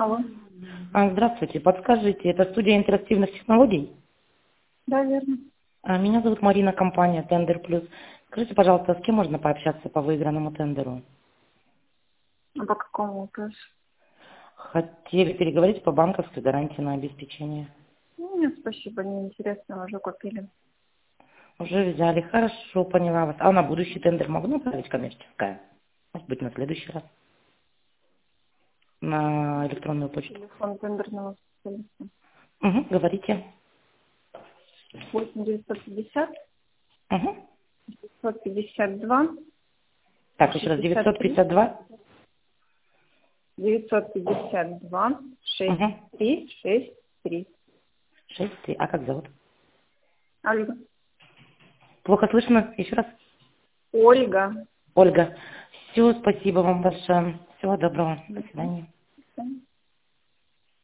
Алло. Здравствуйте, подскажите, это студия интерактивных технологий? Да, верно. Меня зовут Марина, компания Тендер Плюс. Скажите, пожалуйста, с кем можно пообщаться по выигранному тендеру? А по какому вопросу? Хотели переговорить по банковской гарантии на обеспечение. Нет, спасибо, неинтересно, уже купили. Уже взяли, хорошо, поняла вас. А на будущий тендер могу направить коммерческая? Может быть, на следующий раз? На электронную почту. Телефон тендерного специалиста. Угу, говорите. 8950 Угу. 552 Так, еще раз, 63 952. 952 Угу. 6363. 6, а как зовут? Ольга. Плохо слышно? Еще раз. Ольга. Ольга. Все, спасибо вам большое. Всего доброго. До свидания.